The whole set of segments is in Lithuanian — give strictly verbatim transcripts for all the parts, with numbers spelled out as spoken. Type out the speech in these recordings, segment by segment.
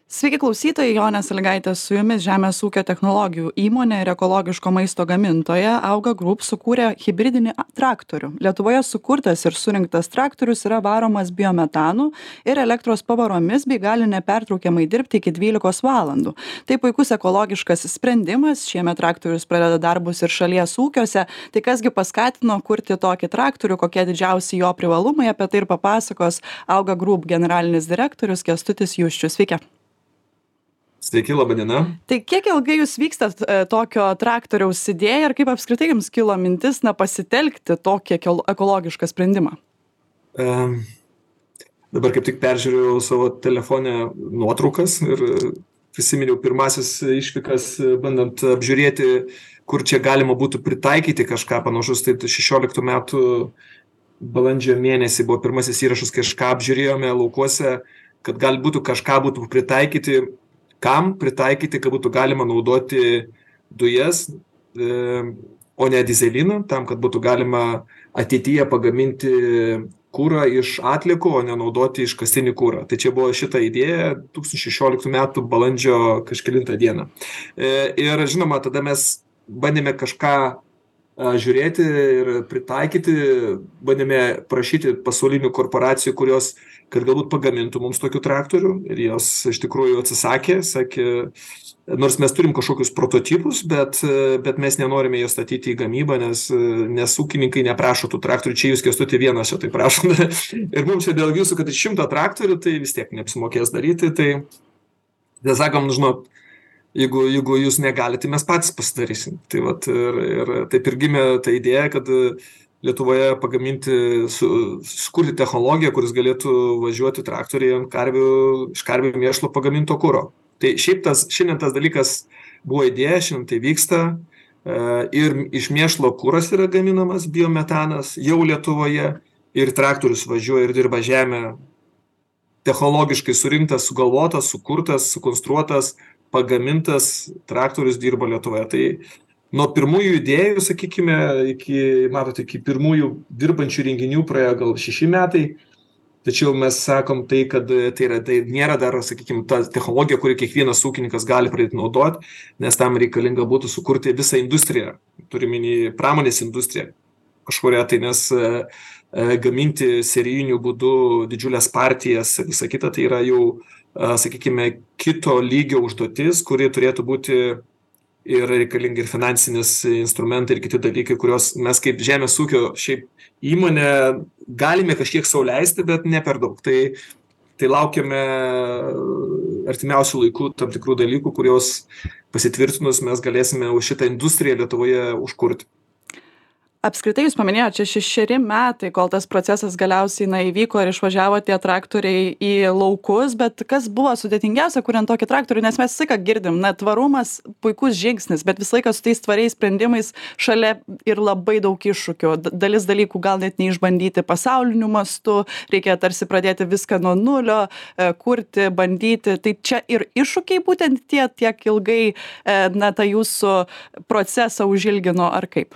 Sveiki klausytojai, Jonė Sąlygaitė su jumis. Žemės ūkio technologijų įmonė ir ekologiško maisto gamintoja Auga Group sukūrė hibridinį a- traktorių. Lietuvoje sukurtas ir surinktas traktorius yra varomas biometanu ir elektros pavaromis bei gali nepertraukiamai dirbti iki dvylikos valandų. Tai puikus ekologiškas sprendimas. Šiemet traktorius pradeda darbus ir šalies ūkiuose. Tai kasgi paskatino kurti tokį traktorių, kokie didžiausi jo privalumai, apie tai ir papasakos Auga Group generalinis direktorius Kęstutis Juščius. Sveiki. Sveiki, laba diena. Tai kiek ilgai jūs vykstat e, tokio traktoriaus idėja ir kaip apskritai jums kilo mintis na pasitelkti tokį ekolo- ekologišką sprendimą? Um, dabar kaip tik peržiūrėjau savo telefone nuotraukas ir prisiminiau pirmasis išvykas, bandant apžiūrėti, kur čia galima būtų pritaikyti kažką panašus. Tai šešioliktų metų balandžio mėnesį buvo pirmasis įrašas, kai kažką apžiūrėjome laukuose, kad gal būtų kažką būtų pritaikyti, kam pritaikyti, kad būtų galima naudoti dujas, e, o ne dizeliną, tam, kad būtų galima ateityje pagaminti kūrą iš atliekų, o ne naudoti iškastinį kūrą. Tai čia buvo šita idėja du tūkstančiai šešioliktų metų balandžio kažkelintą dieną. E, ir žinoma, tada mes bandėme kažką a, žiūrėti ir pritaikyti, bandėme prašyti pasaulinių korporacijų, kurios kad galbūt pagamintų mums tokių traktorių ir jos iš tikrųjų atsisakė, sakė, nors mes turim kažkokius prototipus, bet, bet mes nenorime juos statyti į gamybą, nes, nes ūkininkai neprašo tų traktorių, čia jūs Kęstuti vienas čia tai prašom. Ir mums čia dėl jūsų, kad iš šimto traktorių, tai vis tiek neapsimokės daryti, tai nesakom, žinot, jeigu, jeigu jūs negalite, tai mes patys pasidarysim. Tai vat, ir, ir taip ir gimė ta idėja, kad Lietuvoje pagaminti, su, sukurti technologiją, kuris galėtų važiuoti traktoriai ant karvių, iš karvių mėšlo pagaminto kuro. Tai šiaip tas, šiandien tas dalykas buvo idėja, šiandien tai vyksta e, ir iš mėšlo kuras yra gaminamas biometanas jau Lietuvoje ir traktorius važiuoja ir dirba žemę technologiškai surinktas, sugalvotas, sukurtas, sukonstruotas, pagamintas traktorius dirba Lietuvoje. Tai nuo pirmųjų idėjų, sakykime, iki, matote, iki pirmųjų dirbančių renginių praėjo gal šeši metai, tačiau mes sakom tai, kad tai, yra, tai nėra dar, sakykime, ta technologija, kurį kiekvienas ūkininkas gali pradėti naudoti, nes tam reikalinga būtų sukurti visą industriją, turime pramonės industriją kažkuria, tai nes e, gaminti serijiniu būdu didžiulės partijas, visa kita, tai yra jau, e, sakykime, kito lygio užduotis, kuri turėtų būti ir reikalingi ir finansinis instrumentai ir kiti dalykai, kuriuos mes kaip žemės ūkio šiaip įmonė galime kažkiek sau leisti, bet ne per daug. Tai, tai laukiame artimiausių laikų tam tikrų dalykų, kurios pasitvirtinus mes galėsime už šitą industriją Lietuvoje užkurti. Apskritai jūs paminėjote, čia šešeri metai, kol tas procesas galiausiai na, įvyko ir išvažiavo tie traktoriai į laukus, bet kas buvo sudėtingiausia, kuriant tokį traktorių, nes mes visą laiką girdim, na, tvarumas puikus žingsnis, bet visą laiką su tais tvariais sprendimais šalia ir labai daug iššūkių. D- Dalis dalykų gal net neišbandyti pasauliniu mastu, reikia tarsi pradėti viską nuo nulio, e, kurti, bandyti. Tai čia ir iššūkiai būtent tie tiek ilgai, e, na, tą jūsų procesą užilgino ar kaip?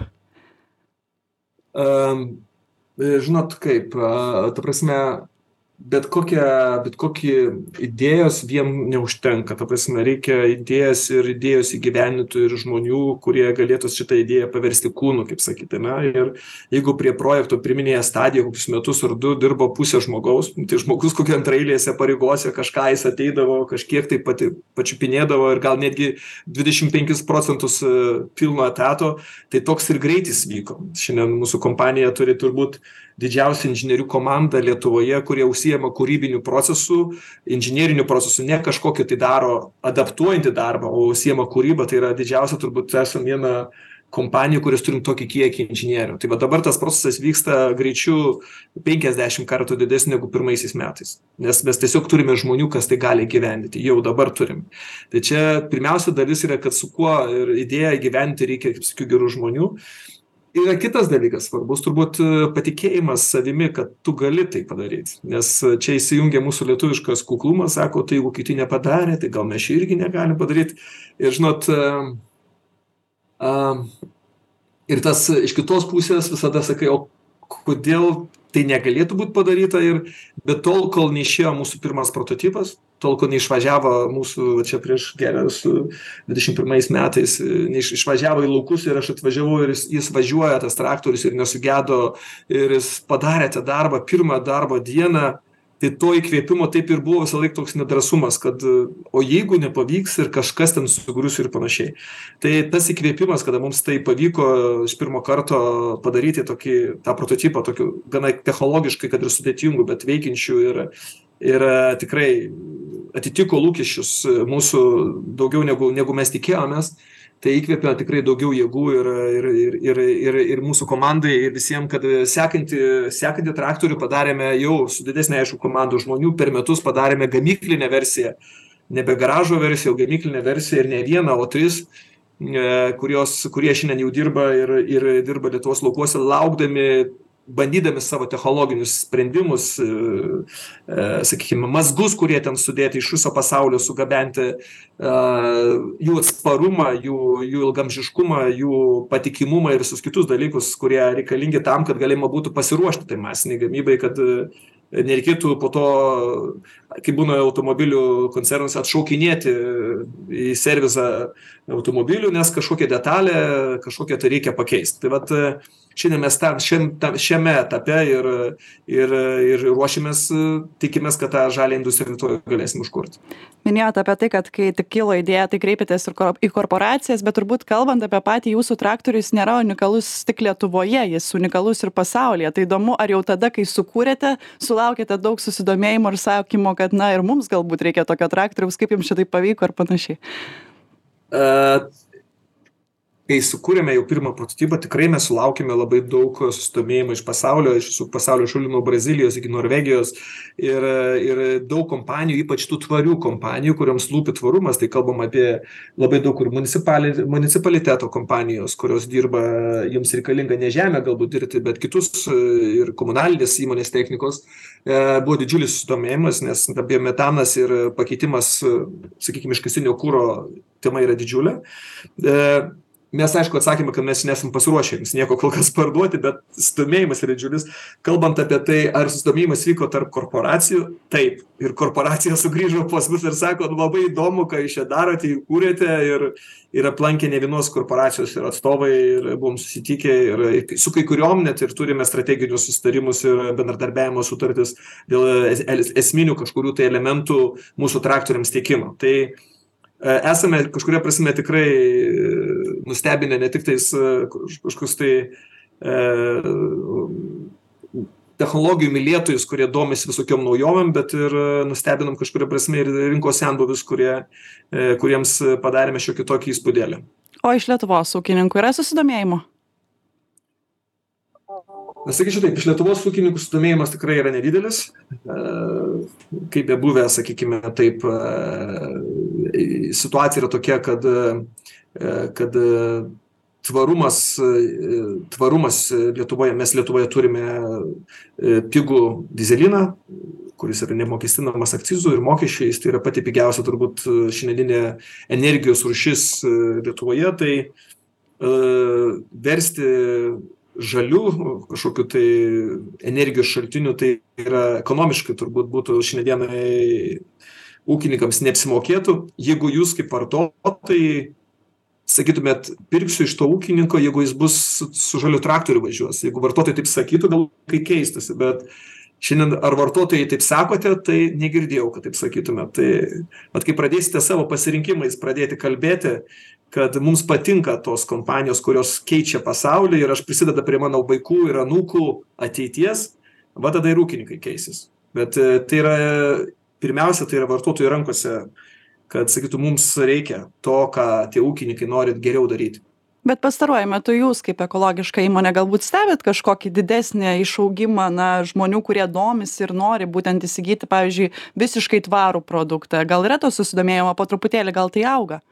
Um, žinot kaip, a, ta prasme, bet kokia, bet kokie idėjos vien neužtenka, ta prasme, reikia idėjas ir idėjos įgyvendintų ir žmonių, kurie galėtų šitą idėją paversti kūnu, kaip sakyti, na, ir jeigu prie projekto pirminėje stadijoje kokius metus ar du dirbo pusė žmogaus, tai žmogus kokia antraeilėse pareigose kažką jis ateidavo, kažkiek tai pati, pačiupinėdavo ir gal netgi dvidešimt penkis procentus pilno etato, tai toks ir greitis vyko. Šiandien mūsų kompanija turi turbūt didžiausia inžinierių komanda Lietuvoje, kurie užsiema kūrybinių procesų, inžinierinių procesų, ne kažkokį tai daro adaptuojantį darbą, o užsiema kūrybą, tai yra didžiausia turbūt esam viena kompanija, kuris turim tokį kiekį inžinierių. Tai va dabar tas procesas vyksta greičiu penkiasdešimt kartų didesnį negu pirmaisiais metais, nes mes tiesiog turime žmonių, kas tai gali gyvendyti, jau dabar turim. Tai čia pirmiausia dalis yra, kad su kuo ir idėją gyventi reikia, kaip sakiau, gerų žmonių. Yra kitas dalykas svarbus, turbūt patikėjimas savimi, kad tu gali tai padaryti. Nes čia įsijungia mūsų lietuviškas kuklumas, sako, tai jeigu kiti nepadarė, tai gal mes čia irgi negalim padaryti. Ir žinot, uh, uh, ir tas iš kitos pusės visada sakai, o kodėl tai negalėtų būti padaryta ir bet tol, kol neišėjo mūsų pirmas prototipas, tol, kol neišvažiavo mūsų čia prieš gerus dvidešimt pirmais metais, neiš, išvažiavo į laukus ir aš atvažiavau ir jis, jis važiuoja, tas traktorius, ir nesugedo, ir jis padarė tą darbą, pirmą darbo dieną. Tai to įkvėpimo taip ir buvo visą laiką toks nedrasumas, kad o jeigu nepavyks ir kažkas ten sugrius ir panašiai. Tai tas įkvėpimas, kada mums tai pavyko iš pirmo karto padaryti tokį, tą prototipą, tokiu gana technologiškai, kad ir sudėtingų, bet veikiančių ir, ir tikrai atitiko lūkesčius mūsų daugiau negu, negu mes tikėjomės. Tai įkvėpė tikrai daugiau jėgų ir, ir, ir, ir, ir, ir mūsų komandai, ir visiems, kad sekantį, sekantį traktorių padarėme jau su didesnė, aišku, komandų žmonių, per metus padarėme gamyklinę versiją, nebe garažo versiją, o gamyklinę versiją, ir ne vieną, o tris, kurios, kurie šiandien jau dirba ir, ir dirba Lietuvos laukuose, laukdami, bandydami savo technologinius sprendimus, e, e, sakykime, mazgus, kurie ten sudėti iš viso pasaulio, sugabenti e, jų atsparumą, jų, jų ilgamžiškumą, jų patikimumą ir visus kitus dalykus, kurie reikalingi tam, kad galima būtų pasiruošti tai masiniai gamybai, kad nereikėtų po to, kai būna automobilių koncernas, atšaukinėti į servizą automobilių, nes kažkokia detalė, kažkokią tai reikia pakeisti. Tai vat šiandien mes tam, šiam, tam, šiame etape ir, ir, ir ruošimės, tikimės, kad tą žalią industriją rytoj galėsim užkurti. Minėjote apie tai, kad kai tik kilo idėja, tai kreipėtės ir į korporacijas, bet turbūt kalbant apie patį jūsų traktorių, jis nėra unikalus tik Lietuvoje, jis unikalus ir pasaulyje. Tai įdomu, ar jau tada, kai sukūrėte, sulaukėte daug susidomėjimo ir sakymo, kad na ir mums galbūt reikia tokio traktoriaus, kaip jums šitai pavyko ar panašiai? Uh... Kai sukūrėme jau pirmą prototipą, tikrai mes sulaukėme labai daug susidomėjimo iš pasaulio, iš visų pasaulio šalių, nuo Brazilijos iki Norvegijos, ir, ir daug kompanijų, ypač tų tvarių kompanijų, kuriams lūpi tvarumas. Tai kalbam apie labai daug ir municipaliteto kompanijos, kurios dirba, jums reikalinga ne žemė galbūt dirbti, bet kitus ir komunalinės įmonės technikos. Buvo didžiulis susidomėjimas, nes biometanas ir pakeitimas, sakykime, iškastinio kuro tema yra didžiulė. Mes, aišku, atsakėme, kad mes nesam pasiruošę jums nieko kol kas parduoti, bet susidomėjimas yra didžiulis. Kalbant apie tai, ar susidomėjimas vyko tarp korporacijų, taip. Ir korporacija sugrįžo pas mus ir sako, labai įdomu, ką jūs čia darote, įkūrėte, ir, ir aplankė ne vienos korporacijos ir atstovai, ir buvom susitikę, ir su kai kuriuom net ir turime strateginius susitarimus ir bendradarbiavimo sutartis dėl esminių kažkurių tai elementų mūsų traktoriams tiekimo. Tai esame kažkuria prasme tikrai nustebinę ne tik tais kažkokius tai e, technologijų mylėtojus, kurie domisi visokiom naujovėm, bet ir nustebinam kažkuria prasme ir rinkos senbuvius, kurie, e, kuriems padarėme šiokį tokį įspūdėlį. O iš Lietuvos ūkininkų yra susidomėjimo? Sakyčiau taip, iš Lietuvos ūkininkų susidomėjimas tikrai yra nedidelis, kaip be buvę, sakykime, taip, situacija yra tokia, kad, kad tvarumas, tvarumas Lietuvoje, mes Lietuvoje turime pigų dyzeliną, kuris yra nemokestinamas akcizų ir mokesčiais, tai yra pati pigiausia turbūt šiandieninė energijos rūšis Lietuvoje, tai versti žalių kažkokių tai energijos šaltinių, tai yra ekonomiškai turbūt būtų šiandienai ūkininkams neapsimokėtų. Jeigu jūs kaip vartotojai sakytumėt, pirksiu iš to ūkininko, jeigu jis bus su žaliu traktoriu važiuos. Jeigu vartotojai taip sakytų, gal kai keistasi, bet šiandien ar vartotojai taip sakote, tai negirdėjau, kad taip sakytumėt. Tai vat kai pradėsite savo pasirinkimais pradėti kalbėti, kad mums patinka tos kompanijos, kurios keičia pasaulį ir aš prisideda prie mano vaikų ir anūkų ateities, va tada ir ūkininkai keisis. Bet tai yra, pirmiausia, tai yra vartotojų rankose, kad, sakytų, mums reikia to, ką tie ūkininkai norit geriau daryti. Bet pastaruoju metu jūs kaip ekologiška įmonė galbūt stebit kažkokį didesnį išaugimą na, žmonių, kurie domisi ir nori būtent įsigyti, pavyzdžiui, visiškai tvarų produktą. Gal yra to susidomėjimo po truputėlį, gal tai auga?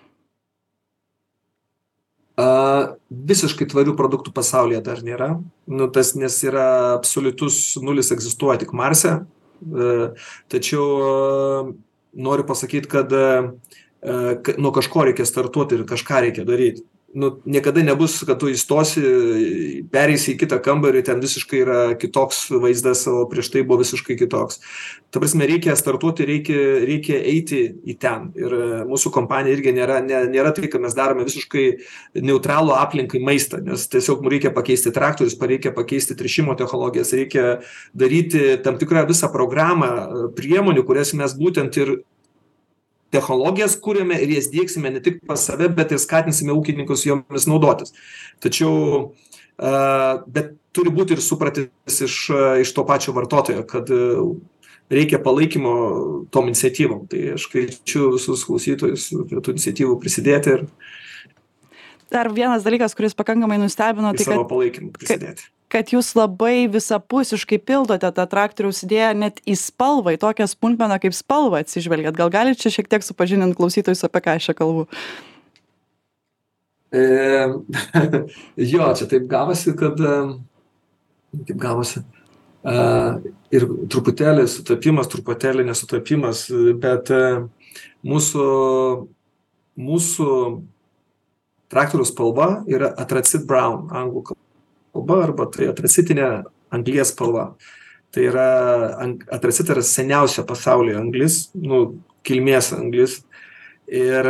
Uh, visiškai tvarių produktų pasaulyje dar nėra. Nu, tas, nes yra absoliutus nulis, egzistuoja tik Marse. Uh, tačiau uh, noriu pasakyti, kad uh, nuo kažko reikia startuoti ir kažką reikia daryti. nu, niekada nebus, kad tu įstosi, pereisi į kitą kambarį, ten visiškai yra kitoks vaizdas, o prieš tai buvo visiškai kitoks. Ta prasme, reikia startuoti, reikia, reikia eiti į ten. Ir mūsų kompanija irgi nėra, nė, nėra tai, kad mes darome visiškai neutralų aplinkai maistą, nes tiesiog reikia pakeisti traktorius, reikia pakeisti tręšimo technologijas, reikia daryti tam tikrą visą programą priemonių, kurias mes būtent ir technologijas kūrėme ir jas diegsime ne tik pas save, bet ir skatinsime ūkininkus jomis naudotis. Tačiau, bet turi būti ir supratis iš, iš to pačio vartotojo, kad reikia palaikymo tom iniciatyvom. Tai aš kviečiu visus klausytojus prie tų iniciatyvų prisidėti. Ir dar vienas dalykas, kuris pakankamai nustebino, tai savo palaikymą prisidėti. Kad jūs labai visapusiškai pildote tą traktoriaus idėją net į spalvą, į tokią smulkmeną kaip spalvą atsižvelgiat. Gal galite čia šiek tiek supažindinti klausytojus, apie ką aš čia kalbu? E, jo, čia taip gavosi, kad taip gavosi. E, ir truputėlį sutapimas, truputėlį nesutapimas, bet mūsų, mūsų traktoriaus spalva yra atracit brown, anglų kalba. Kalba arba tai atracitinė anglies spalva. Tai yra, atracit yra seniausia pasaulyje anglis, nu, kilmės anglis. Ir,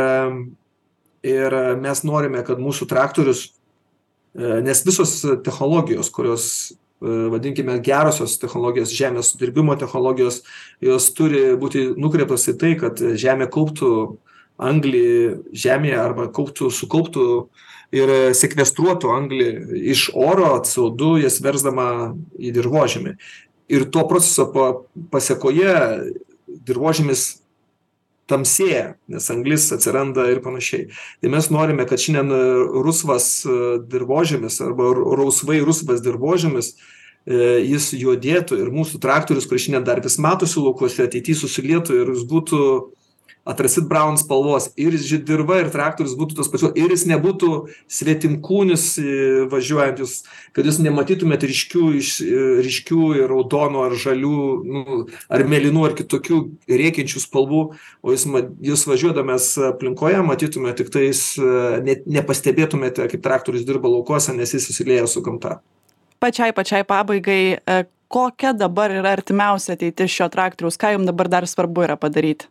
ir mes norime, kad mūsų traktorius, nes visos technologijos, kurios, vadinkime, gerosios technologijos, žemės sudirbimo technologijos, jos turi būti nukreiptos į tai, kad žemė kauptų anglį žemėje arba kauptų, sukauptų ir sekvestruotų anglį iš oro, C O du, jas versdama į dirvožemį. Ir to proceso pasekoje dirvožemis tamsėja, nes anglis atsiranda ir panašiai. Tai mes norime, kad šiandien rusvas dirvožemis arba rausvai rusvas dirvožemis, jis juodėtų ir mūsų traktorius, kuris šiandien dar vis matosi laukuose, ateityje susilietų ir jis būtų atracit brown spalvos, ir dirva, ir traktorius būtų tos pačios, ir jis nebūtų svetimkūnis važiuojantis, kad jūs nematytumėte ryškių, ryškių ir raudonų ar žalių, nu, ar mėlynų, ar kitokių rėkiančių spalvų, o jūs, jūs važiuodamas aplinkoje matytumėte tik tais, net nepastebėtumėte, kaip traktorius dirba laukuose, nes jis susilieja su gamta. Pačiai, pačiai pabaigai, kokia dabar yra artimiausia ateitis šio traktoriaus, ką jums dabar dar svarbu yra padaryti?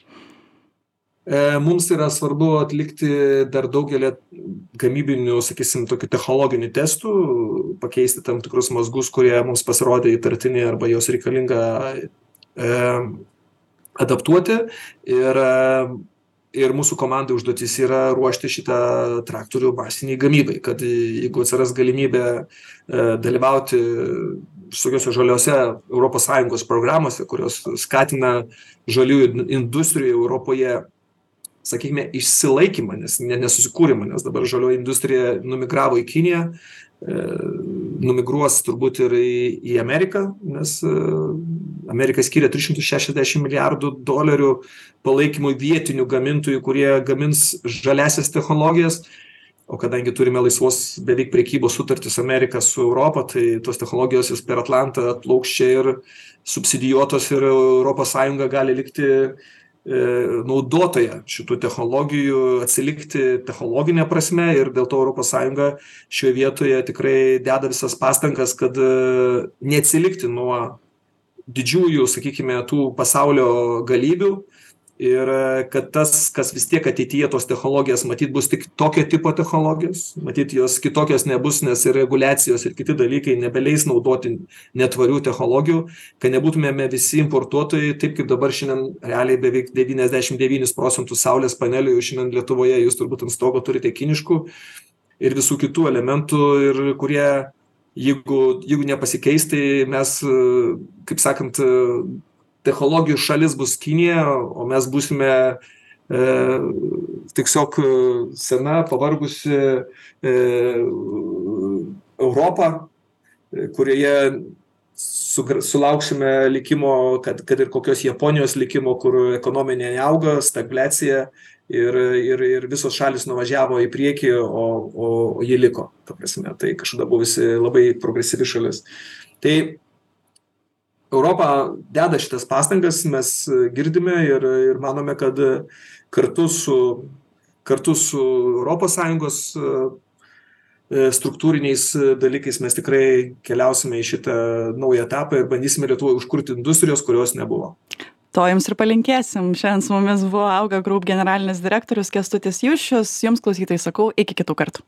Mums yra svarbu atlikti dar daugelį gamybinių, sakysim, tokių technologinių testų, pakeisti tam tikrus mazgus, kurie mums pasirodė įtartini arba jos reikalinga e, adaptuoti. Ir, ir mūsų komandai užduotis yra ruošti šitą traktorių masiniai gamybai, kad jeigu atsiras galimybė e, dalyvauti visokiose žaliose Europos Sąjungos programose, kurios skatina žaliųjų industrijų Europoje, sakykime, išsilaikymą, nes nesusikūrimą, nes dabar žalioji industrija numigravo į Kiniją, e, numigruos turbūt ir į, į Ameriką, nes e, Amerika skiria tris šimtus šešiasdešimt milijardų dolerių palaikymui vietinių gamintojų, kurie gamins žaliasias technologijas, o kadangi turime laisvos beveik prekybos sutartis Ameriką su Europą, tai tos technologijos vis per Atlantą atplauks čia ir subsidijuotos ir Europos Sąjunga gali likti naudotoja šitų technologijų, atsilikti technologinė prasme ir dėl to Europos Sąjunga šioje vietoje tikrai deda visas pastangas, kad neatsilikti nuo didžiųjų, sakykime, tų pasaulio galybių ir kad tas, kas vis tiek ateityje tos technologijas matyt bus tik tokio tipo technologijos, matyt jos kitokios nebus, nes ir reguliacijos ir kiti dalykai nebeleis naudoti netvarių technologijų, kad nebūtumėme visi importuotojai, taip kaip dabar šiandien realiai beveik devyniasdešimt devynis procentus saulės panelių jau šiandien Lietuvoje, jūs turbūt ant stogo turite kiniškų ir visų kitų elementų, ir kurie, jeigu, jeigu nepasikeis, tai mes, kaip sakant, technologijų šalis bus Kinija, o mes būsime e, tiesiog sena, pavargusi e, Europa, kurioje su, sulauksime likimo, kad, kad ir kokios Japonijos likimo, kur ekonominė neauga, stagfliacija ir, ir, ir visos šalis nuvažiavo į priekį, o, o, o jie liko. Ta prasme, tai kažkada buvusi labai progresyvi šalis. Tai Europa deda šitas pastangas, mes girdime ir, ir manome, kad kartu su, kartu su Europos Sąjungos struktūriniais dalykais mes tikrai keliausime į šitą naują etapą ir bandysime Lietuvoje užkurti industrijos, kurios nebuvo. To jums ir palinkėsim. Šiandien su mumis buvo Auga Group generalinis direktorius Kęstutis Juščius. Jums klausytojai sakau, iki kitų kartų.